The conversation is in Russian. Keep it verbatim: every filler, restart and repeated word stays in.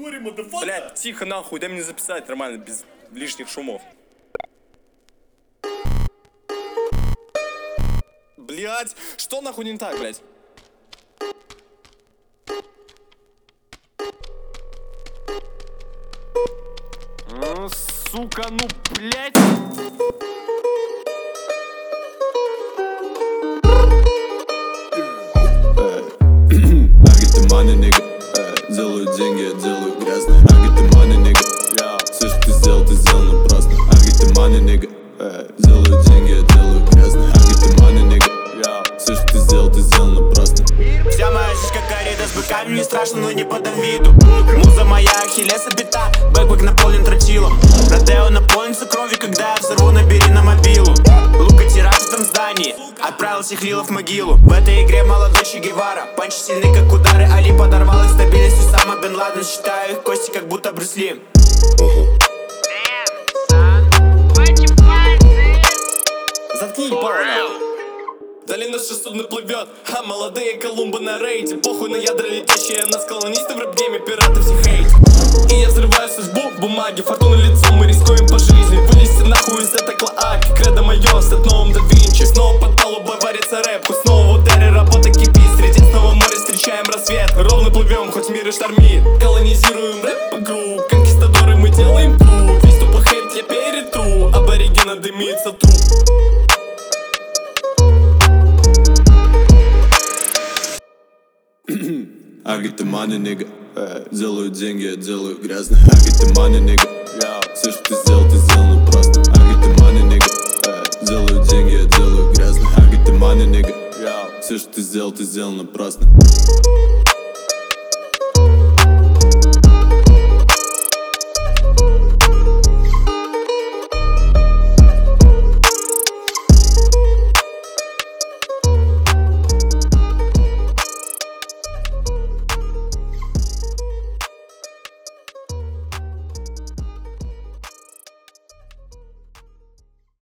натуре, motherfucker. Блять, тихо нахуй, дай мне записать нормально, без лишних шумов. Блять, что нахуй не так, блять? А, сука, ну блять. Делаю деньги, я делаю грязно. I get the money, nigga. Все, что ты сделал, ты сделал напрасно. I get the money, nigga. Делаю деньги, я делаю грязно. I get the money, nigga. Все, что ты сделал, ты сделал напрасно. Вся моя жизнь как коррида с быками, не страшно, но не подам виду. Муза моя ахиллеса бита, бэкбэк наполнен тротилом. Родео наполнится кровью, когда я взорву, набери на мобилу. Лука тираж в этом здании, отправил всех лилов в могилу. В этой игре молодой Че Гевара, панчи сильны как удары, Али подорвал их стабильностью Сама Бен Ладен. Считаю их кости как будто Брюс Ли. Заткни ебало нахуй. Вдали наше судно плывет, а молодые Колумбы на рейде. Похуй на ядра летящие, нас колонисты в рэп-гейме, пираты все хейт. И я взрываю судьбу в бумаге, фортуна лицом, мы рискуем по жизни. Вылезти нахуй из этой клоаки, кредо мое, стать новым да Винчи. Снова под палубой варится рэп, хоть снова в ударе работа кипит. Среди снова моря встречаем рассвет, ровно плывем, хоть мир и штормит. Колонизируем рэп-игру, конкистадоры мы делаем труд. Весь тупо хейт я перетру, аборигена дымится труп. I get the money, nigga. Делаю деньги, я делаю грязно. I get the money, nigga. Все, что ты сделал, ты сделал напрасно. I get the money, nigga. Делаю деньги, я делаю грязно. I get the money, nigga. Все, что ты сделал, ты сделал напрасно.